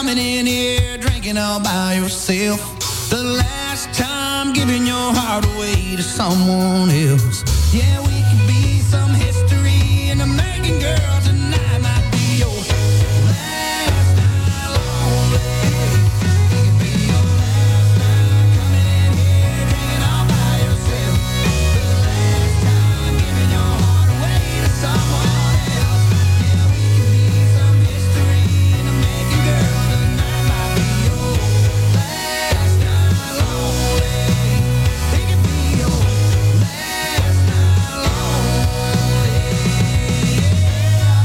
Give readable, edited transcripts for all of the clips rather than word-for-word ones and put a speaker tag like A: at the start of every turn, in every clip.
A: coming in here drinking all by yourself. The last time giving your heart away to someone else. Yeah, we could be some history, and American girl tonight might be your last night lonely. We could be your last night coming in here drinking all by yourself. The last time giving your heart away to someone else. Yeah, we could be some history, and American girl tonight might be your last night lonely. We could be your last night lonely. Yeah.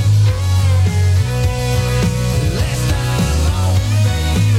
A: Last night lonely, baby.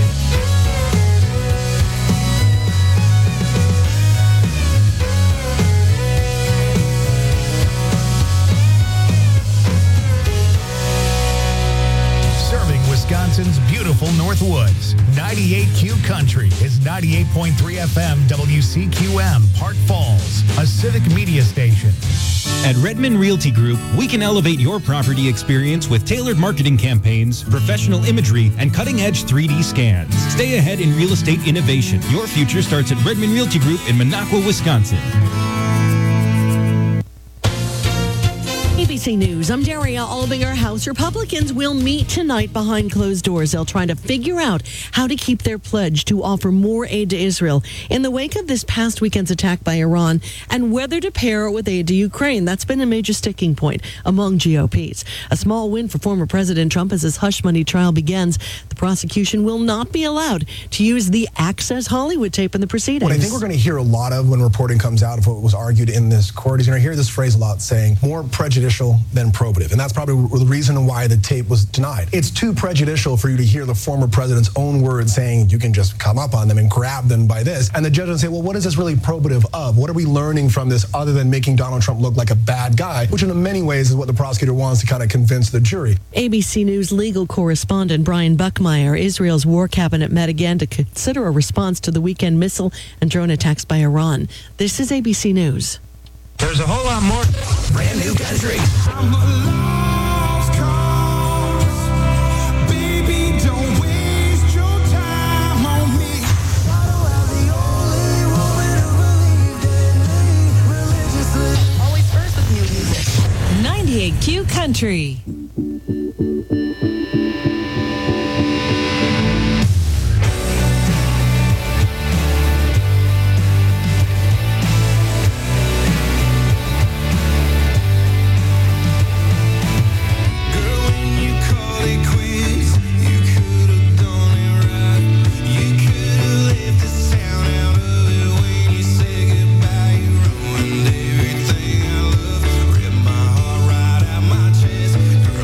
B: Serving Wisconsin's beautiful Northwoods. 98Q Country is 98.3 FM WCQM, Park Falls, a civic media station.
C: At Redmond Realty Group, we can elevate your property experience with tailored marketing campaigns, professional imagery, and cutting-edge 3D scans. Stay ahead in real estate innovation. Your future starts at Redmond Realty Group in Minocqua, Wisconsin.
D: ABC News, I'm Daria Albinger. House Republicans will meet tonight behind closed doors. They'll try to figure out how to keep their pledge to offer more aid to Israel in the wake of this past weekend's attack by Iran, and whether to pair it with aid to Ukraine. That's been a major sticking point among GOPs. A small win for former President Trump as his hush money trial begins. The prosecution will not be allowed to use the Access Hollywood tape in the proceedings.
E: What I think we're going to hear a lot of when reporting comes out of what was argued in this court is you're going to hear this phrase a lot, saying more prejudicial than probative. And that's probably the reason why the tape was denied. It's too prejudicial for you to hear the former president's own words saying you can just come up on them and grab them by this. And the judge will say, well, what is this really probative of? What are we learning from this other than making Donald Trump look like a bad guy, which in many ways is what the prosecutor wants to kind of convince the jury.
D: ABC News legal correspondent Brian Buckmeyer. Israel's war cabinet met again to consider a response to the weekend missile and drone attacks by Iran. This is ABC News.
B: There's a whole lot more.
A: Brand new country.
F: Always first with new music. 98Q Country.
A: Everything I love, rip my heart right out my chest.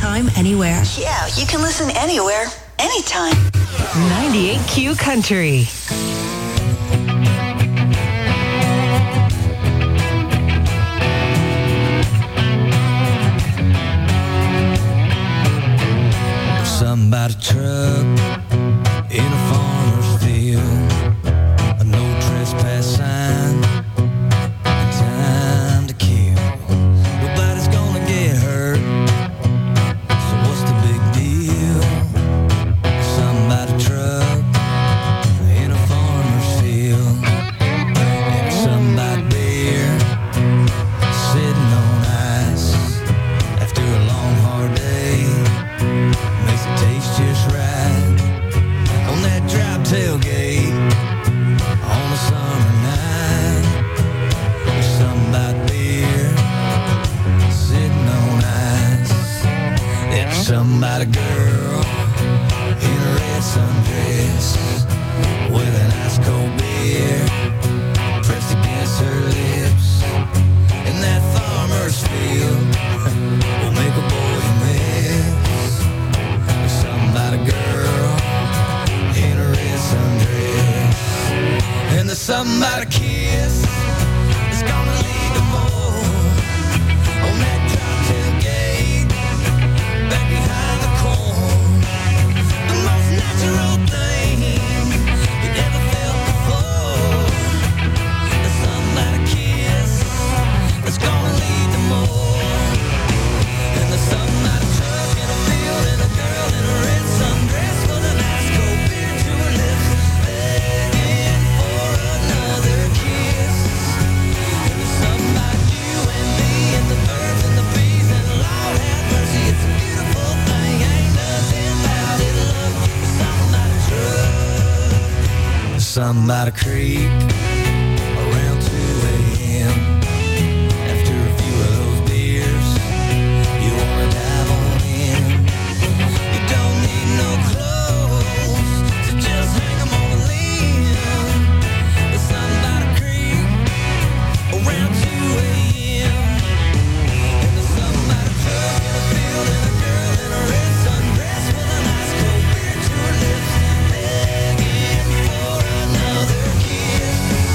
F: anytime, anywhere.
G: Yeah, you can listen anywhere, anytime.
F: 98Q Country.
A: Somebody truck in a farmer's field, a no trespass sign, time to kill. Nobody's gonna get hurt, so what's the big deal? Somebody truck in a farmer's field, and somebody beer sitting on ice after a long hard day. Makes it taste just right on that drop tailgate on a summer night. There's somebody beer sitting on ice. There's somebody girl in a red sundress with an ice cold beer pressed against her lips. And that farmer's field will make a boy miss. Somebody girl in a red sundress, and there's somebody kiss that's gonna lead to more on that drop tailgate back behind the corn. The most natural thing you ever felt before. There's somebody kiss that's gonna lead to more, and there's somebody truck in a field and a girl in a red sundress with an ice cold beer to her lips, begging for another kiss. And there's somebody you and me and the birds and the bees and Lord have mercy, it's a beautiful thing, ain't nothing about it, love. Somebody truck, somebody creep around 2 a.m. after a few of those beers. You wanna dive on in. You don't need no clothes, so just hang 'em on a limb. There's somebody creep around 2 a.m. And there's somebody truck in a field and a girl in a red sundress with an ice cold beer to her lips, begging for another kiss.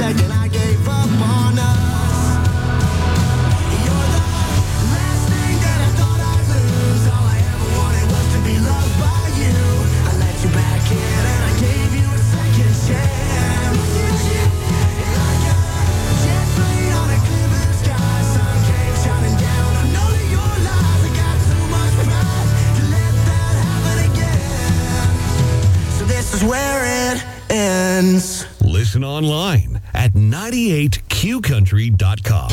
A: begged and I gave up on us. You're the last thing that I thought I'd lose. All I ever wanted was to be loved by you. I let you back in and I gave you a second chance. Like a jet plane on a clear blue sky, sun came shining down. I know that your lies, I got too much pride to let that happen again. So this is where it ends.
H: Listen online at 98qcountry.com.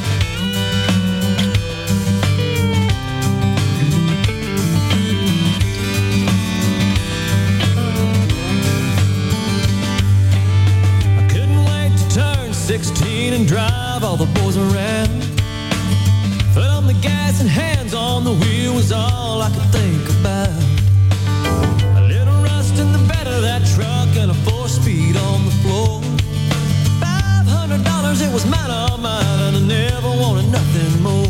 I: I couldn't wait to turn 16 and drive all the boys around. Foot on the gas and hands on the wheel was all I could think about. A little rust in the bed of that truck and a 4-speed on the floor. $500, it was mine, all mine, and I never wanted nothing more.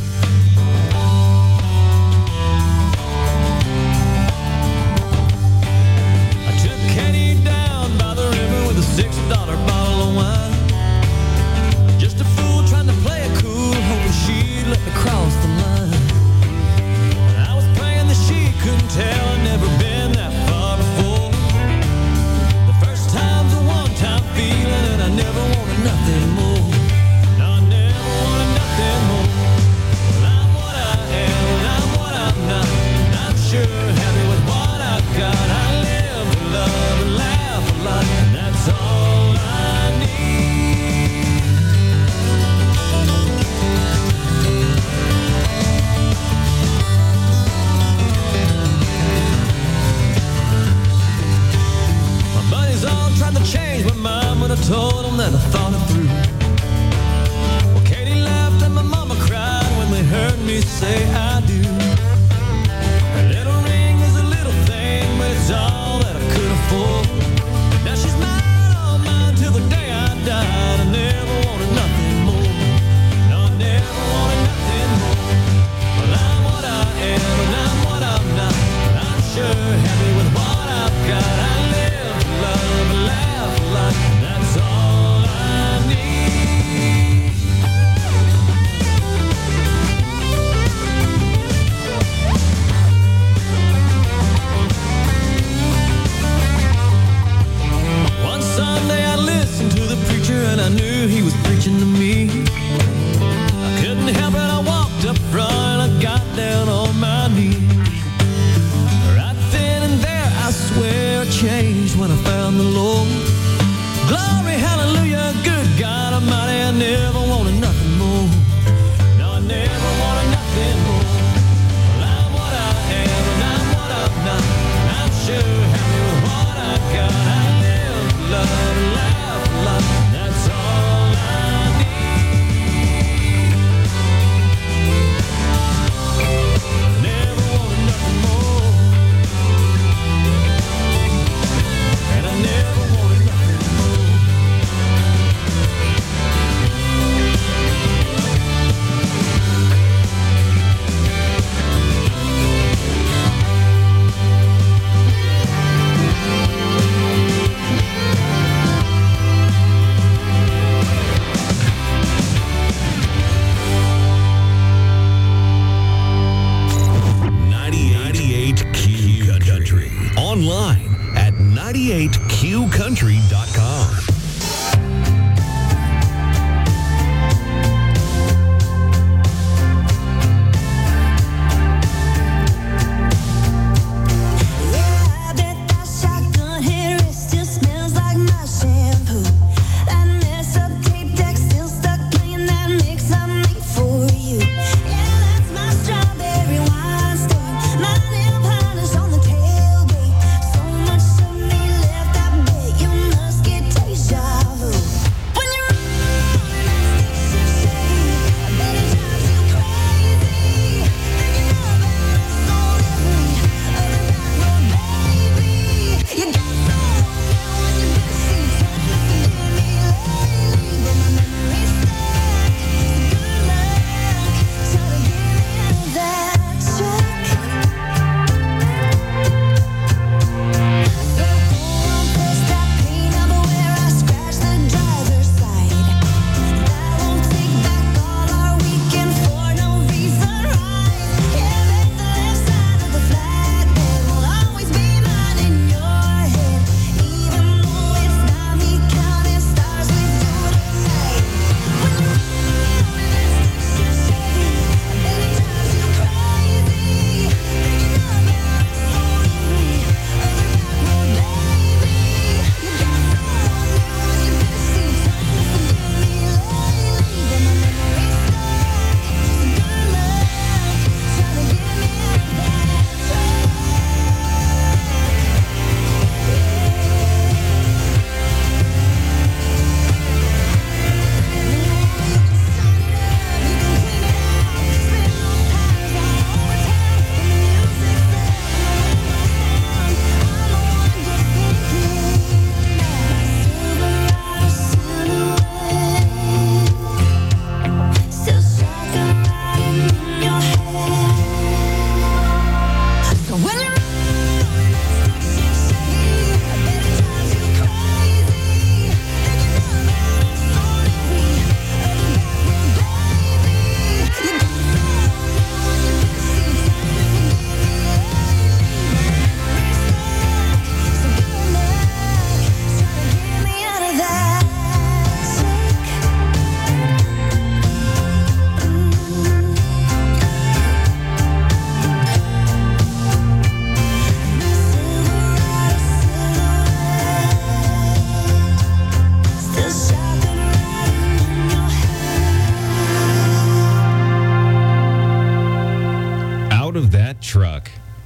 I: I took Kenny down by the river with a $6 bottle of wine. Just a fool trying to play it cool, hoping she'd let me cross the line. And I was praying that she couldn't tell I'd never been that far before. The first time's a one-time feeling, and I never wanted nothing more. No, I never wanted nothing more. Well, I'm what I am, and I'm what I'm not. And I'm sure happy with what I've got. I live to love and laugh a lot, and that's all I need. My buddies all tried to change my mind, but I told them that I thought it through. Well, Katie laughed and my mama cried when they heard me say I do. A little ring is a little thing, but it's all that I could afford. Now she's mine, all mine, till the day I died. I never wanted nothing more. No, I never wanted nothing more. Well, I'm what I am, and I'm what I'm not. I'm sure happy with what I've got. I live to love and laugh a lot. That's all I need. One Sunday I listened to the preacher and I knew he was preaching to me. I couldn't help it, I walked up front and I got down on my knees. Right then and there I swear I changed when I found the Lord. Glory, hallelujah, good God Almighty, I never wanted nothing more. No, I never wanted nothing more. Well, I'm what I am and I'm what I'm not. I'm sure happy with what I got. I live to love and laugh a lot. That's all I need. Never wanted nothing more. And I never wanted nothing more.
H: Online at 98qcountry.com.
J: Yeah, I bet that shotgun hair it still smells like my shampoo. That mess up tape deck still stuck playing that mix I made for you. Yeah, that's my strawberry wine stain. My nail polish on the tailgate. So much of me left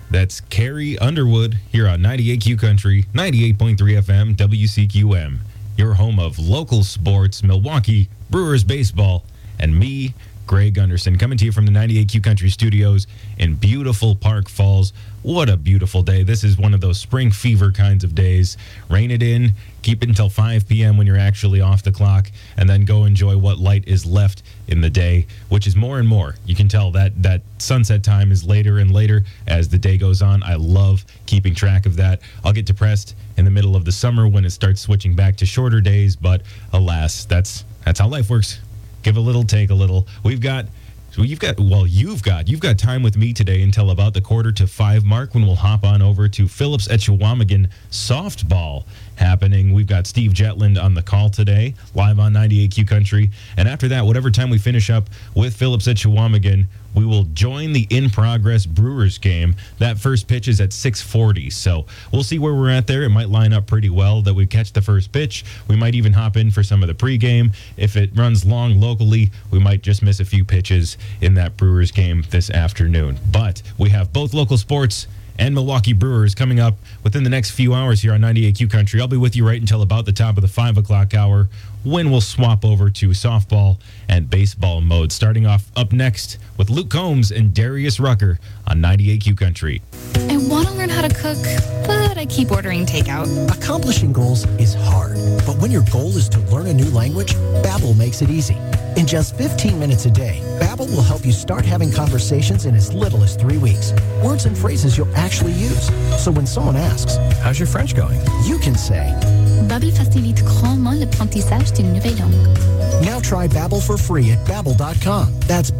C: That's Carrie Underwood here on 98Q Country, 98.3 FM, WCQM. Your home of local sports, Milwaukee Brewers baseball, and me, Greg Gunderson, coming to you from the 98Q Country studios in beautiful Park Falls. What a beautiful day. This is one of those spring fever kinds of days. Rain it in, keep it until 5 p.m. when you're actually off the clock, and then go enjoy what light is left in the day, which is more and more. You can tell that sunset time is later and later as the day goes on. I love keeping track of that. I'll get depressed in the middle of the summer when it starts switching back to shorter days, but alas, that's how life works. Give a little, take a little. You've got time with me today until about the 4:45 mark when we'll hop on over to Phillips at Chequamegon softball happening. We've got Steve Jetland on the call today, live on 98Q Country. And after that, whatever time we finish up with Phillips at Chequamegon, we will join the in-progress Brewers game. That first pitch is at 6:40, so we'll see where we're at there. It might line up pretty well that we catch the first pitch. We might even hop in for some of the pregame. If it runs long locally, we might just miss a few pitches in that Brewers game this afternoon. But we have both local sports and Milwaukee Brewers coming up within the next few hours here on 98Q Country. I'll be with you right until about the top of the 5 o'clock hour when we'll swap over to softball and baseball mode. Starting off up next with Luke Combs and Darius Rucker on 98Q Country.
K: I want to learn how to cook, but I keep ordering takeout.
L: Accomplishing goals is hard, but when your goal is to learn a new language, Babbel makes it easy. In just 15 minutes a day, Babbel will help you start having conversations in as little as 3 weeks. Words and phrases you'll actually use. So when someone asks, "How's your French going?" you can say,
K: Babbel facilite grandement l'apprentissage d'une nouvelle langue.
L: Now try Babbel for free at Babbel.com. That's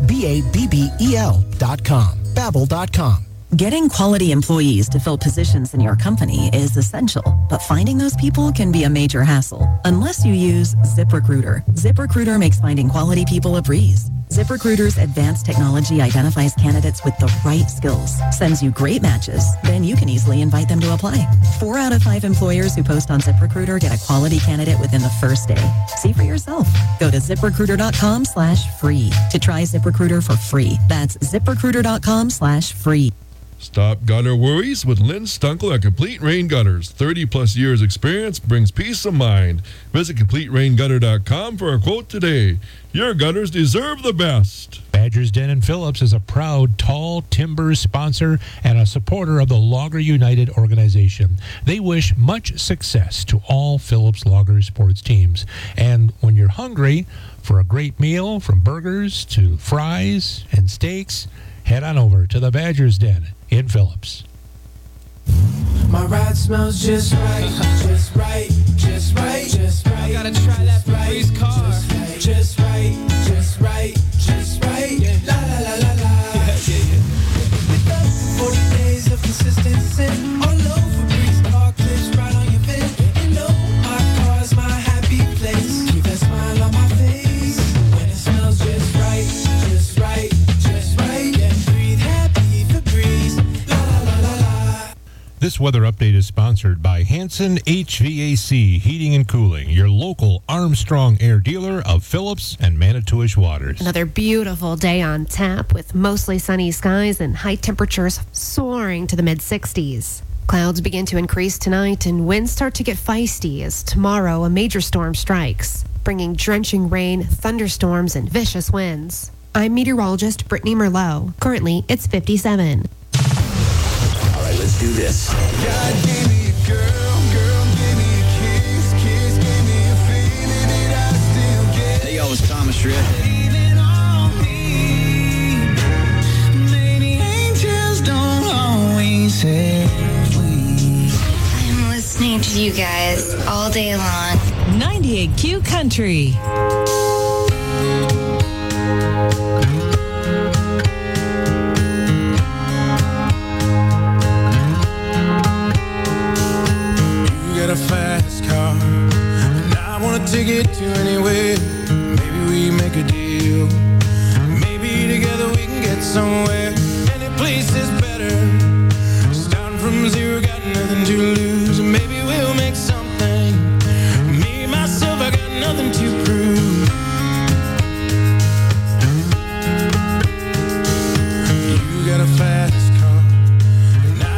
L: Babbel.com. Babbel.com.
M: Getting quality employees to fill positions in your company is essential, but finding those people can be a major hassle unless you use ZipRecruiter. ZipRecruiter makes finding quality people a breeze. ZipRecruiter's advanced technology identifies candidates with the right skills, sends you great matches, then you can easily invite them to apply. 4 out of 5 employers who post on ZipRecruiter get a quality candidate within the first day. See for yourself. Go to ZipRecruiter.com/free to try ZipRecruiter for free. That's ZipRecruiter.com/free.
N: Stop gutter worries with Lynn Stunkel at Complete Rain Gutters. 30-plus years experience brings peace of mind. Visit CompleteRainGutter.com for a quote today. Your gutters deserve the best.
O: Badger's Den in Phillips is a proud Tall Timbers sponsor and a supporter of the Logger United organization. They wish much success to all Phillips Logger sports teams. And when you're hungry for a great meal, from burgers to fries and steaks, head on over to the Badger's Den in Phillips.
P: My ride smells just right, just right, just right, just right. I gotta try that Febreze car. Just right, just right, just right. La la la la la. 40 days of consistency. All over Febreze car clips right on your bed. You know my car's my happy place. Keep that smile on my face when it smells just right, just right, just right. Yeah, breathe happy Febreze.
O: This weather update is sponsored by Hanson HVAC Heating and Cooling, your local Armstrong Air dealer of Phillips and Manitowish waters.
Q: Another beautiful day on tap with mostly sunny skies and high temperatures soaring to the mid-60s. Clouds begin to increase tonight and winds start to get feisty as tomorrow a major storm strikes, bringing drenching rain, thunderstorms, and vicious winds. I'm meteorologist Brittany Merlot. Currently, it's 57.
R: Let's do this.
P: God gave me a girl, girl gave me a kiss, kiss gave me a feeling that I still get.
R: Hey, y'all, it's Thomas Shred.
P: Leaning on me. Maybe angels don't always have wings.
K: I'm listening to you guys all day long.
F: 98Q Country.
P: A fast car, and I wanna take it to anywhere. Maybe we make a deal. Maybe together we can get somewhere. Any place is better. Starting from zero, got nothing to lose. Maybe we'll make something. Me, myself, I got nothing to prove. You got a fast car, and I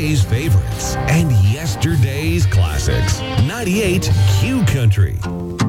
H: today's favorites and yesterday's classics. 98 Q Country.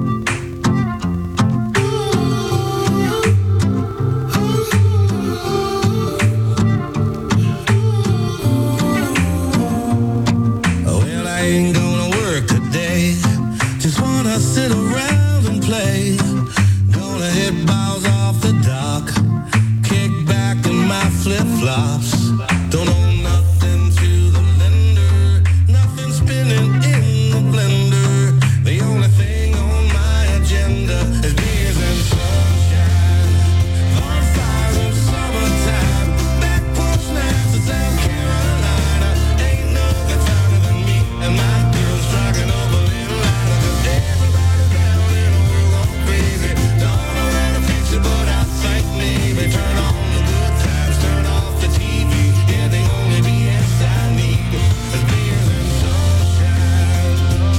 P: Well, I ain't gonna work today. Just wanna sit around and play. Gonna hit balls off the dock. Kick back in my flip-flops. Don't owe nothing to the lender. Nothing spinning in the blender. The only thing on my agenda is beers and sunshine. Bonfires in summertime. Back porch nights in South Carolina. Ain't nothing finer than me and my girl striking up a little louder. 'Cause everybody's down in the world going crazy. Don't know how to fix it, but I think maybe turn on the good times, turn off the TV. Yeah, the only BS I need is beers and sunshine.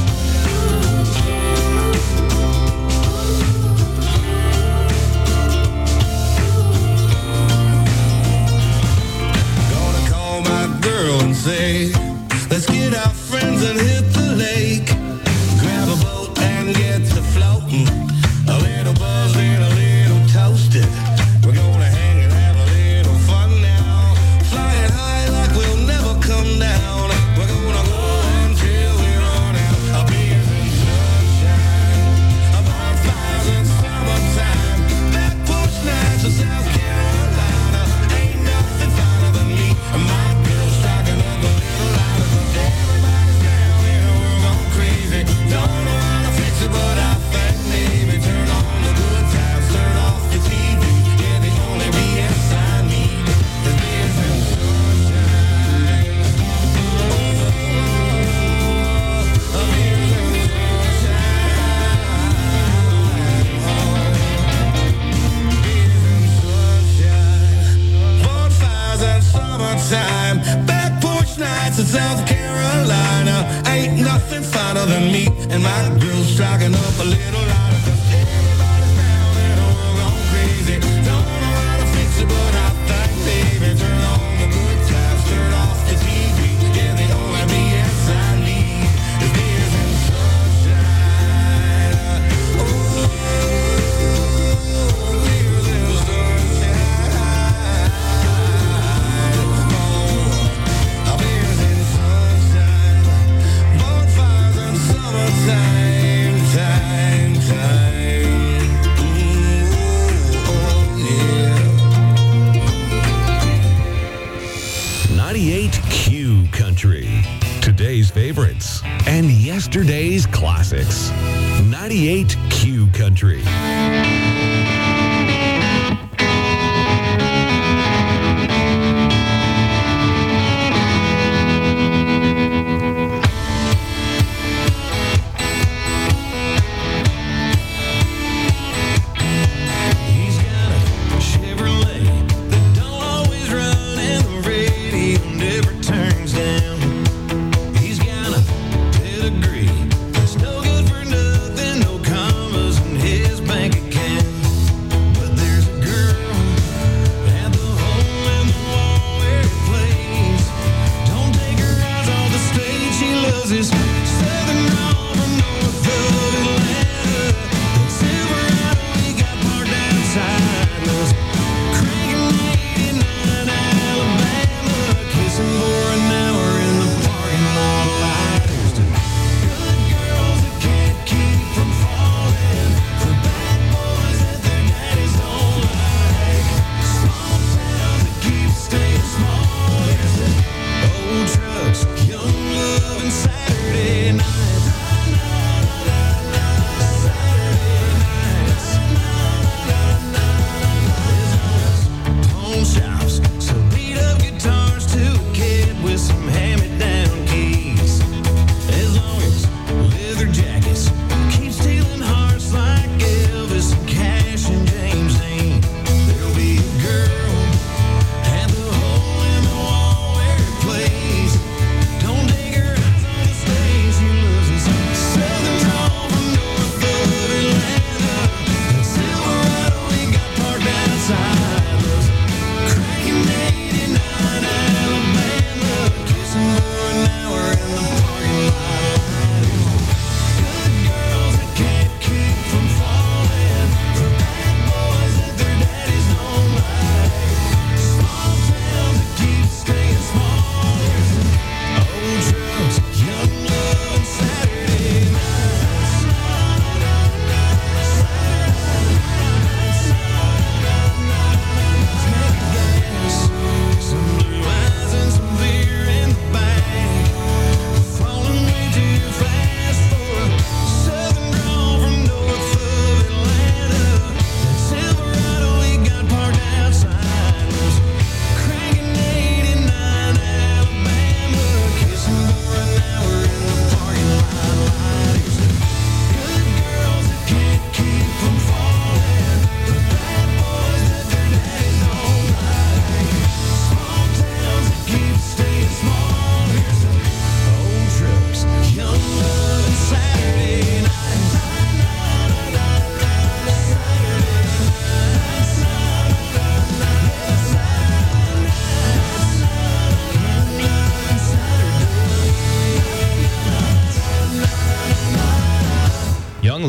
P: Gonna call my girl and say, let's get our friends and hit the lake. Grab a boat and get to floating. A little buzzed and a little toasted. We're gonna hang and have a little fun now. Flying high like we'll never come down. We're gonna go until we run out. A beers and sunshine. A bonfires in summertime. Back porch nights in South Carolina. Ain't nothing finer than me and my girl striking up a little louder. 'Cause everybody's down in the world going crazy. Don't know how to fix it, but I think maybe turn on the good times, turn off the TV. Yeah, the only BS I need is beers and sunshine. Oh, beers and sunshine. Bonfires and summertime. Back porch nights in South Carolina. Ain't nothing finer than me and my girl striking up a little louder. 'Cause everybody's down in the world going crazy. Don't know how to fix it, but I think maybe turn on the good times, turn off the TV. Yeah, the only BS I need is beers and sunshine. Oh, beers and sunshine. Oh, beers and sunshine. Bonfires and summertime, time. Ooh, oh, yeah.
H: 98 Q Country. Today's favorites and yesterday's classics. 98 Q Country.
P: He's got a Chevrolet that don't always run, and the radio never turns down. He's got a pedigree that's no good for nothing, no commas in his bank account.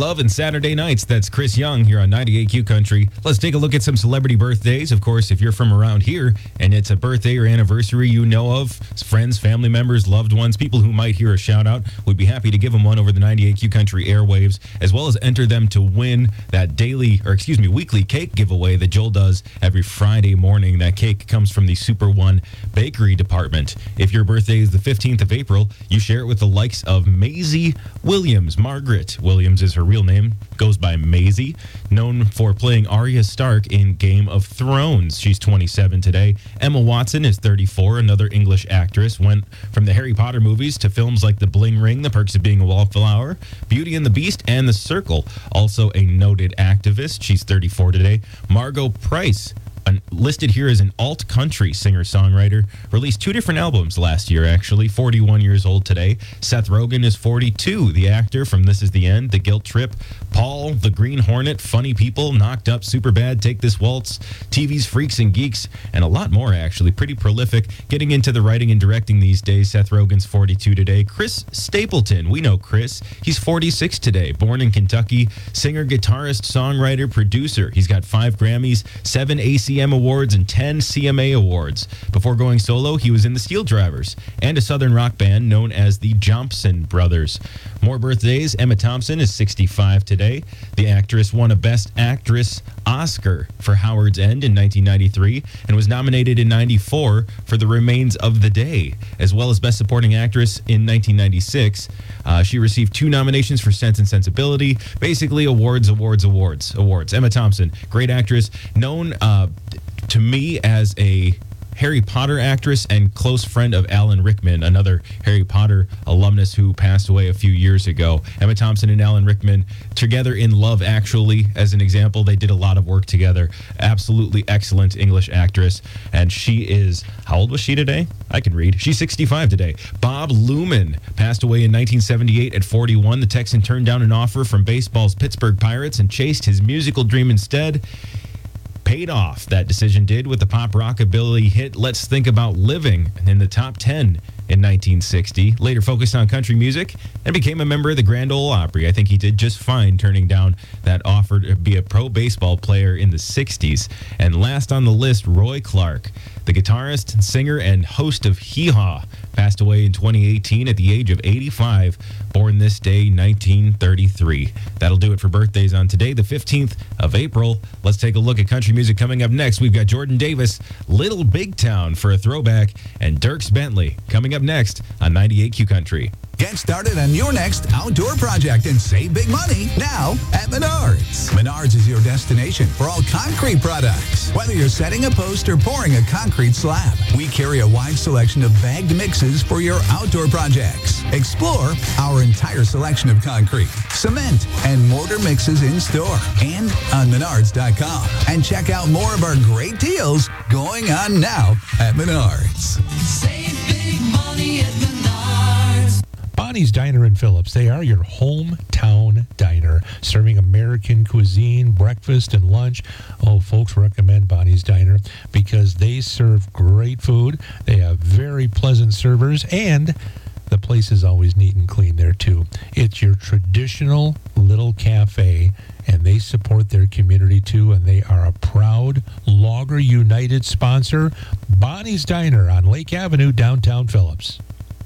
C: Love and Saturday Nights. That's Chris Young here on 98Q Country. Let's take a look at some celebrity birthdays. Of course, if you're from around here and it's a birthday or anniversary you know of, friends, family members, loved ones, people who might hear a shout out, we'd be happy to give them one over the 98Q Country airwaves, as well as enter them to win that weekly cake giveaway that Joel does every Friday morning. That cake comes from the Super One Bakery Department. If your birthday is the 15th of April, you share it with the likes of Maisie Williams. Margaret Williams is her real name, goes by Maisie, known for playing Arya Stark in Game of Thrones. She's 27 today. Emma Watson is 34, another English actress, went from the Harry Potter movies to films like The Bling Ring, The Perks of Being a Wallflower, Beauty and the Beast, and The Circle. Also a noted activist. She's 34 today. Margot Price, listed here as an alt-country singer-songwriter, released 2 different albums last year, actually. 41 years old today. Seth Rogen is 42, the actor from This Is the End, The Guilt Trip, Paul, The Green Hornet, Funny People, Knocked Up, Superbad, Take This Waltz, TV's Freaks and Geeks, and a lot more, actually. Pretty prolific. Getting into the writing and directing these days. Seth Rogen's 42 today. Chris Stapleton, we know Chris. He's 46 today. Born in Kentucky, singer, guitarist, songwriter, producer. He's got 5 Grammys, 7 ACM Awards, and 10 CMA Awards. Before going solo, he was in the Steel Drivers and a southern rock band known as the Jompson Brothers. More birthdays. Emma Thompson is 65 today. The actress won a Best Actress Oscar for Howard's End in 1993 and was nominated in 94 for The Remains of the Day, as well as Best Supporting Actress in 1996. She received 2 nominations for Sense and Sensibility. Basically, awards. Emma Thompson, great actress, known to me as a Harry Potter actress and close friend of Alan Rickman, another Harry Potter alumnus who passed away a few years ago. Emma Thompson and Alan Rickman together in Love Actually, as an example. They did a lot of work together. Absolutely excellent English actress. And she is, how old was she today? I can read. She's 65 today. Bob Luman passed away in 1978 at 41. The Texan turned down an offer from baseball's Pittsburgh Pirates and chased his musical dream instead. Paid off, that decision did, with the pop rockabilly hit Let's Think About Living in the top 10 in 1960. Later focused on country music and became a member of the Grand Ole Opry. I think he did just fine turning down that offer to be a pro baseball player in the 60s. And last on the list, Roy Clark, the guitarist, singer, and host of Hee Haw, passed away in 2018 at the age of 85, born this day, 1933. That'll do it for birthdays on today, the 15th of April. Let's take a look at country music coming up next. We've got Jordan Davis, Little Big Town for a throwback, and Dierks Bentley coming up next on 98Q Country.
S: Get started on your next outdoor project and save big money now at Menards. Menards is your destination for all concrete products. Whether you're setting a post or pouring a concrete slab, we carry a wide selection of bagged mixes for your outdoor projects. Explore our entire selection of concrete, cement, and mortar mixes in store and on Menards.com. And check out more of our great deals going on now at Menards.
A: Save big money at Menards.
O: Bonnie's Diner in Phillips. They are your hometown diner, serving American cuisine, breakfast, and lunch. Oh, folks recommend Bonnie's Diner because they serve great food. They have very pleasant servers, and the place is always neat and clean there, too. It's your traditional little cafe, and they support their community, too, and they are a proud Logger United sponsor. Bonnie's Diner on Lake Avenue, downtown Phillips.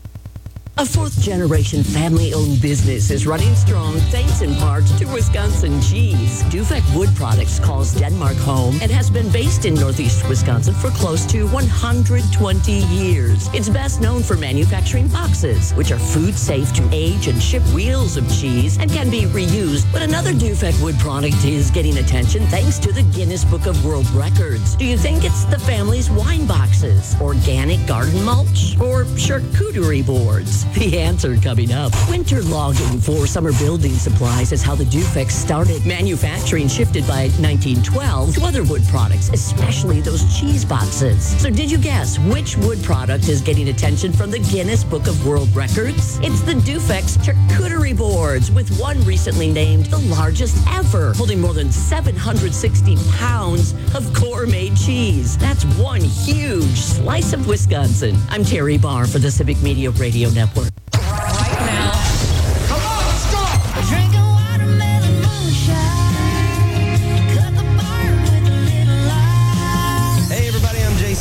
T: A fourth-generation family-owned business is running strong thanks in part to Wisconsin cheese. Dufek Wood Products calls Denmark home and has been based in northeast Wisconsin for close to 120 years. It's best known for manufacturing boxes, which are food safe to age and ship wheels of cheese and can be reused. But another Dufek Wood product is getting attention thanks to the Guinness Book of World Records. Do you think it's the family's wine boxes, organic garden mulch, or charcuterie boards? The answer coming up. Winter logging for summer building supplies is how the Dufeks started. Manufacturing shifted by 1912 to other wood products, especially those cheese boxes. So did you guess which wood product is getting attention from the Guinness Book of World Records? It's the Dufeks charcuterie boards, with one recently named the largest ever, holding more than 760 pounds of core-made cheese. That's one huge slice of Wisconsin. I'm Terry Barr for the Civic Media Radio Network.
A: Right now. Come on, let's go! Drinking watermelon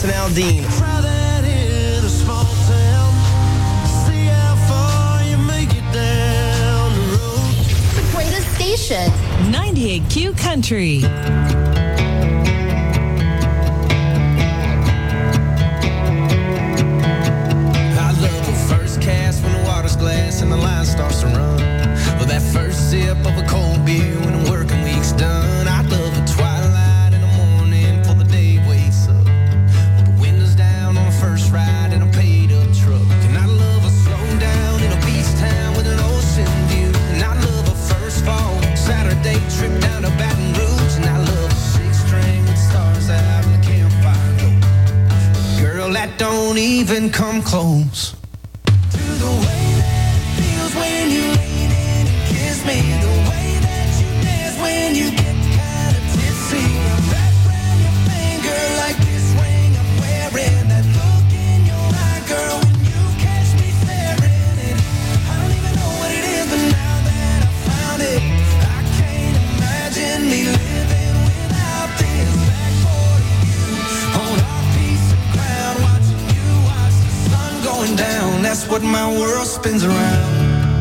U: Thomas and Aldine.
P: Try that in a small town. See how far you make it down the road.
F: The greatest station. 98Q Country.
P: Glass and the line starts to run. Well, that first sip of a cold beer when the working week's done. I love the twilight in the morning before the day wakes up. With the windows down on the first ride in a paid up truck. And I love a slow down in a beach town with an ocean view. And I love a first fall Saturday trip down to Baton Rouge. And I love a six string with stars out in the campfire glow. Girl, that don't even come close to the way when you lean in and kiss me, the way that you dance when you get kind of tipsy. I'm wrapped around your finger like this ring I'm wearing. That look in your eye, girl, when you catch me staring. And I don't even know what it is, but now that I found it, I can't imagine me living without this. Backboard of you on our piece of ground, watching you watch the sun going down. That's what my world spins around.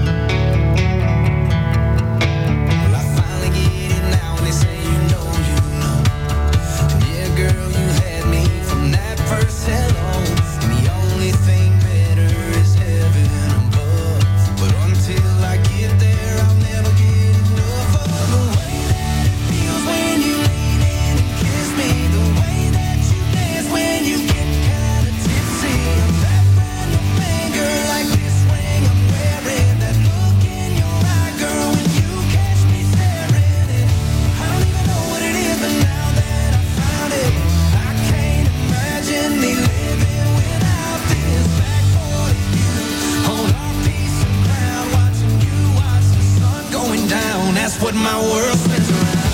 P: What my world spins around.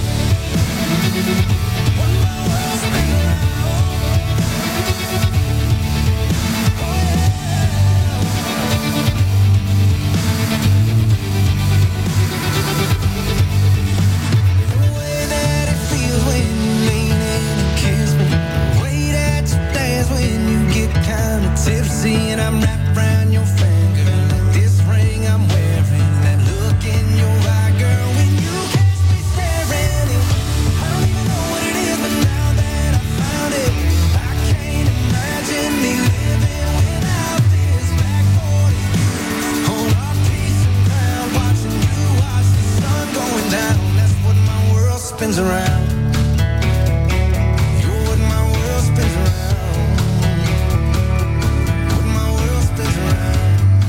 P: What my world spins around. The way that it feels when you lean in and kiss me. The way that you dance when you get kind of tipsy. And I'm wrapped around your finger like this ring I'm wearing. That look in your eye. Spins around. You're what my world spins around. What my world spins around.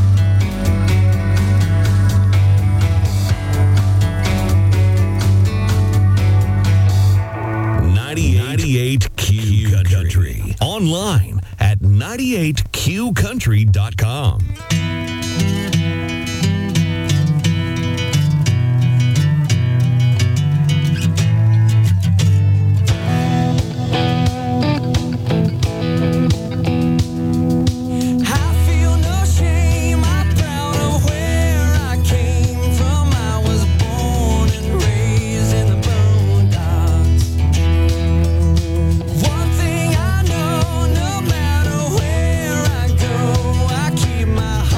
H: 98Q Country. Online at 98QCountry.com.
P: My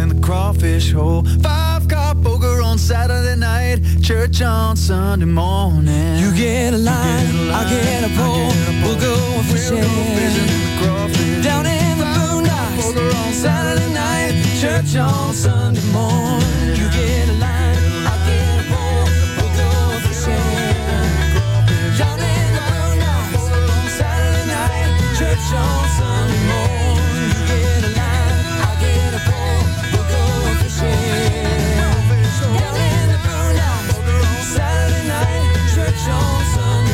A: in the crawfish hole. 5-card poker on Saturday night, church on Sunday morning.
I: You get a line, I get a pole. We'll go fishing down in the boondocks. On Saturday night, church on Sunday morning. You get a line, I get a pole. We'll go fishing down in the boondocks. On Saturday night, church on Sunday morning. You get a line, I get a pole. We'll go fishing down in the boondocks. On Saturday night, church on Sunday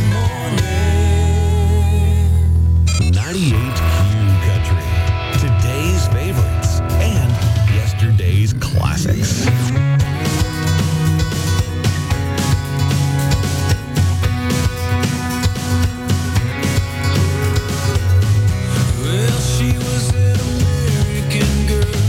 I: morning.
H: 98 Q Country. Today's favorites and yesterday's classics.
A: Well, she was an American girl,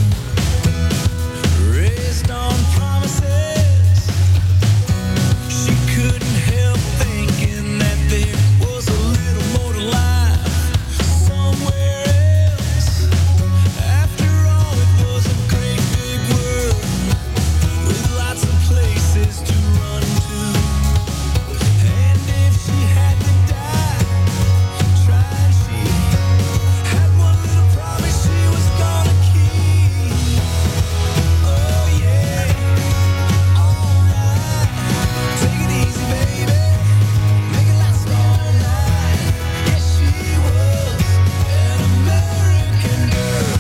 A: raised on promises. She couldn't help thinking that there was a little more to life somewhere else. After all, it was a great big world with lots of places to run to. And if she had to die trying, she had one little promise she was gonna keep. Oh yeah, alright, take it easy, baby, make it last all night. Yes, she was an American girl.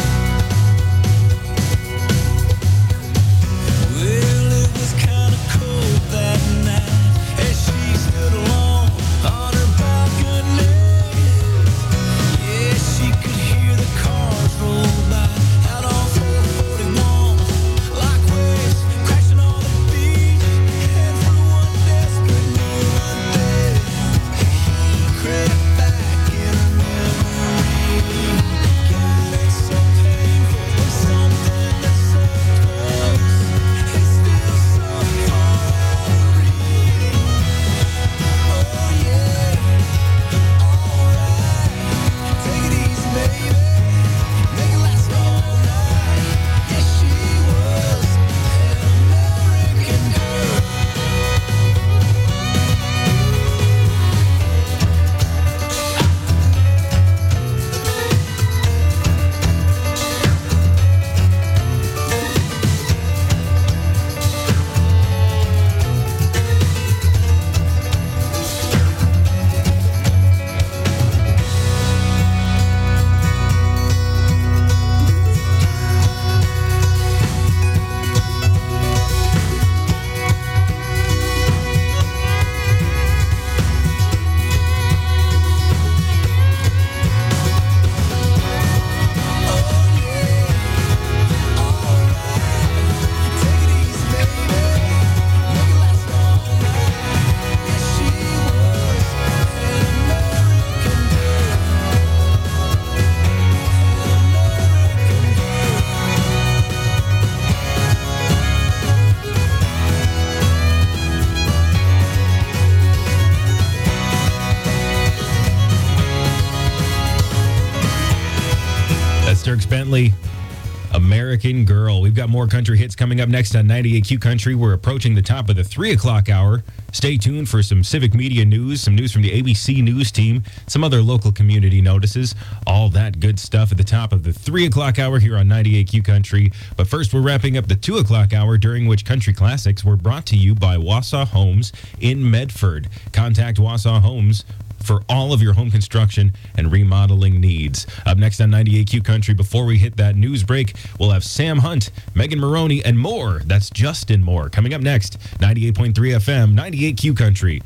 A: Well, it was kinda cold that night as she stood alone on her balcony. Yeah, she could hear the cars roll by out on 441, like waves crashing on the beach. And for one desperate moment there, he crept back in her memory. God, it's so painful for something that's so close. It's still so far out of reach. Oh yeah, alright, take it easy, baby, make it last all night. Yes, she was an American girl.
C: That's Dierks Bentley, American Girl. We've got more country hits coming up next on 98Q Country. We're approaching the top of the 3 o'clock hour. Stay tuned for some civic media news, some news from the ABC News team, some other local community notices, all that good stuff at the top of the 3 o'clock hour here on 98Q Country. But first, we're wrapping up the 2 o'clock hour, during which Country Classics were brought to you by Wausau Homes in Medford. Contact Wausau Homes for all of your home construction and remodeling needs. Up next on 98Q Country, before we hit that news break, we'll have Sam Hunt, Megan Maroney, and more. That's Justin Moore. Coming up next, 98.3 FM, 98Q Country,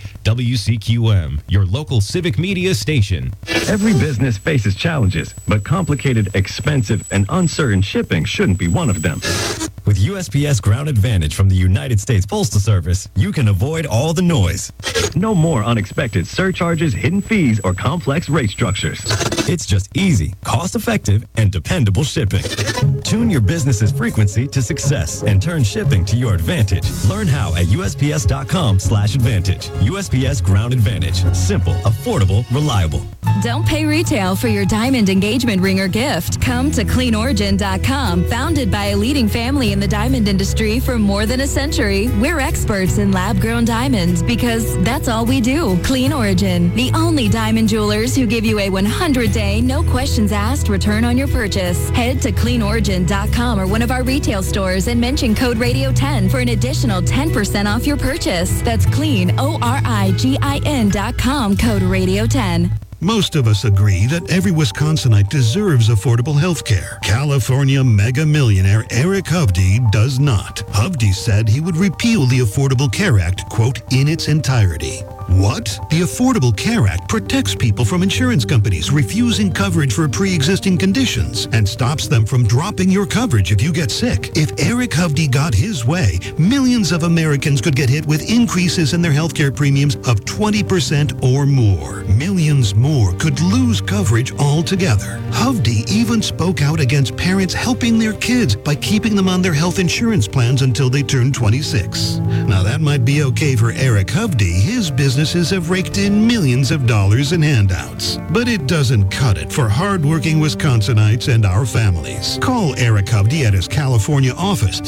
C: WCQM, your local civic media station.
U: Every business faces challenges, but complicated, expensive, and uncertain shipping shouldn't be one of them.
V: With USPS Ground Advantage from the United States Postal Service, you can avoid all the noise.
U: No more unexpected surcharges, hidden fees, or complex rate structures.
V: It's just easy, cost-effective, and dependable shipping. Tune your business's frequency to success and turn shipping to your advantage. Learn how at USPS.com/advantage. USPS Ground Advantage. Simple, affordable, reliable.
D: Don't pay retail for your diamond engagement ring or gift. Come to CleanOrigin.com. Founded by a leading family in the diamond industry for more than a century, we're experts in lab-grown diamonds because that's all we do. Clean Origin, the only diamond jewelers who give you a 100-day, no questions asked return on your purchase. Head to CleanOrigin.com or one of our retail stores and mention code Radio10 for an additional 10% off your purchase. That's CleanOrigin.com, code Radio10.
E: Most of us agree that every Wisconsinite deserves affordable health care. California mega millionaire Eric Hovde does not. Hovde said he would repeal the Affordable Care Act, quote, in its entirety. What? The Affordable Care Act protects people from insurance companies refusing coverage for pre-existing conditions and stops them from dropping your coverage if you get sick. If Eric Hovde got his way, millions of Americans could get hit with increases in their healthcare premiums of 20% or more. Millions more could lose coverage altogether. Hovde even spoke out against parents helping their kids by keeping them on their health insurance plans until they turn 26. Now that might be okay for Eric Hovde. His businesses have raked in millions of dollars in handouts. But it doesn't cut it for hardworking Wisconsinites and our families. Call Eric Hovde at his California office,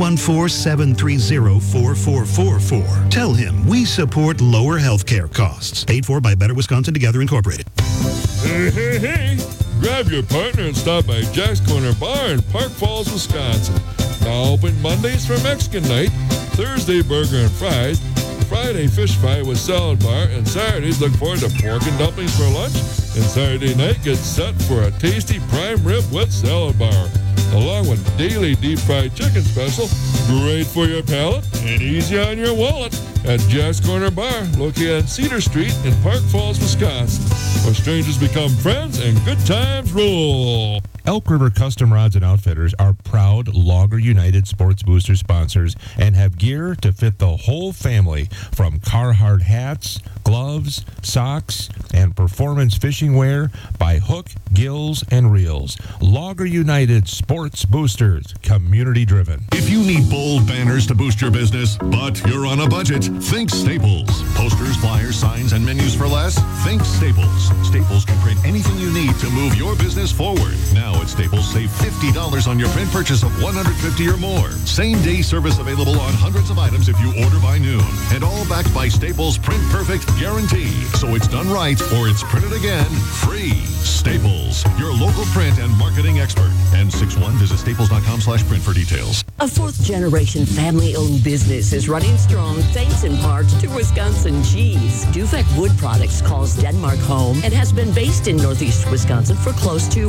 E: 714-730-4444. Tell him we support lower health care costs. Paid for by Better Wisconsin Together Incorporated.
N: Hey, hey, hey! Grab your partner and stop by Jack's Corner Bar in Park Falls, Wisconsin. Now open Mondays for Mexican night, Thursday burger and fries, Friday fish fry with salad bar, and Saturdays look forward to pork and dumplings for lunch, and Saturday night gets set for a tasty prime rib with salad bar, along with daily deep fried chicken special, great for your palate and easy on your wallet at Jack's Corner Bar, located on Cedar Street in Park Falls, Wisconsin, where strangers become friends and good times rule.
O: Elk River Custom Rods and Outfitters are proud Logger United Sports Booster sponsors and have gear to fit the whole family, from Carhartt hats, gloves, socks, and performance fishing wear by Hook, Gills, and Reels. Logger United Sports Boosters, community driven.
W: If you need bold banners to boost your business, but you're on a budget, think Staples. Posters, flyers, signs, and menus for less? Think Staples. Staples can print anything you need to move your business forward. Now at Staples, save $50 on your print purchase of $150 or more. Same-day service available on hundreds of items if you order by noon. And all backed by Staples' Print Perfect guarantee. So it's done right or it's printed again free. Staples, your local print and marketing expert. N61, visit staples.com/print for details.
T: A fourth-generation family-owned business is running strong thanks in part to Wisconsin cheese. Dufek Wood Products calls Denmark home and has been based in Northeast Wisconsin for close to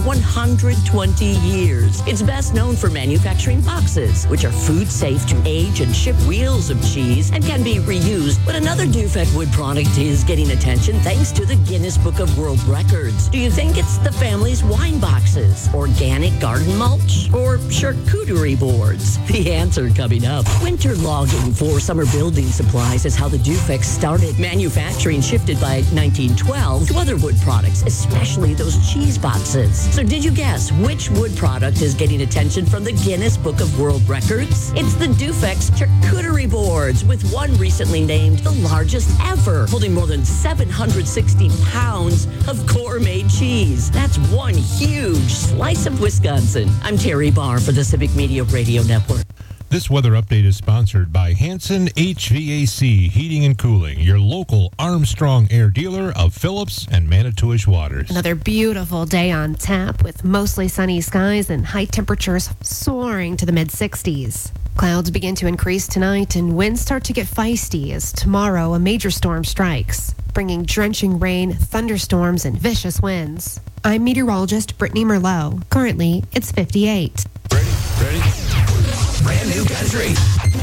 T: 120 years. It's best known for manufacturing boxes, which are food safe to age and ship wheels of cheese and can be reused. But another Dufek Wood product is getting attention thanks to the Guinness Book of World Records. Do you think it's the family's wine boxes, organic garden mulch, or charcuterie boards? The answer coming up. Winter logging for summer building supplies is how the Dufek started. Manufacturing shifted by 1912 to other wood products, especially those cheese boxes. So did you guess which wood product is getting attention from the Guinness Book of World Records? It's the Dufek's charcuterie boards, with one recently named the largest ever, holding more than 760 pounds of gourmet cheese. That's one huge slice of Wisconsin. I'm Terry Barr for the Civic Media Radio Network.
O: This weather update is sponsored by Hanson HVAC Heating and Cooling, your local Armstrong Air dealer of Phillips and Manitowish waters.
Q: Another beautiful day on tap with mostly sunny skies and high temperatures soaring to the mid-60s. Clouds begin to increase tonight and winds start to get feisty as tomorrow a major storm strikes, bringing drenching rain, thunderstorms, and vicious winds. I'm meteorologist Brittany Merlot. Currently, it's 58.
W: Ready?
S: Brand new country.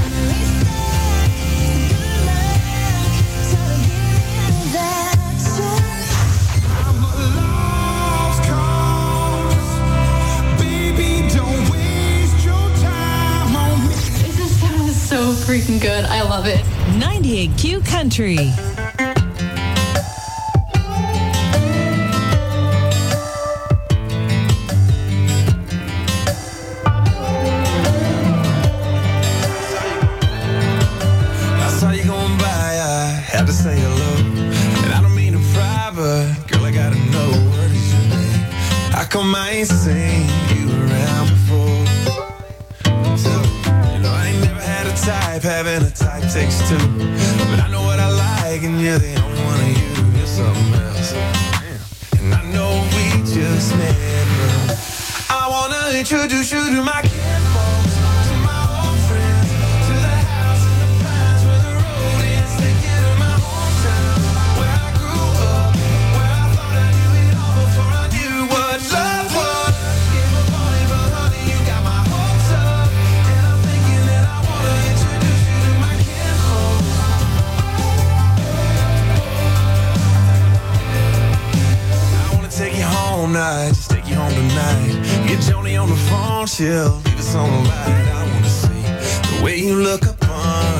K: So freaking good. I love it.
F: 98Q Country.
P: like I might seen you around before. So, I ain't never had a type, having a type takes two. But I know what I like, and you're the only one of you. You're something else. And I know we just never. I wanna introduce you to my kinfolks, to my old friends, to the house in the pines where the road ends. Take you to my hometown, where I grew up, where I thought I knew it all before I knew what love was. Give up on it, but honey, you got my hopes up, and I'm thinking that I wanna introduce you to my kinfolks. I wanna take you home night, just take you home tonight. Get Joni on the phone, she'll leave us on the light. I wanna see the way you look upon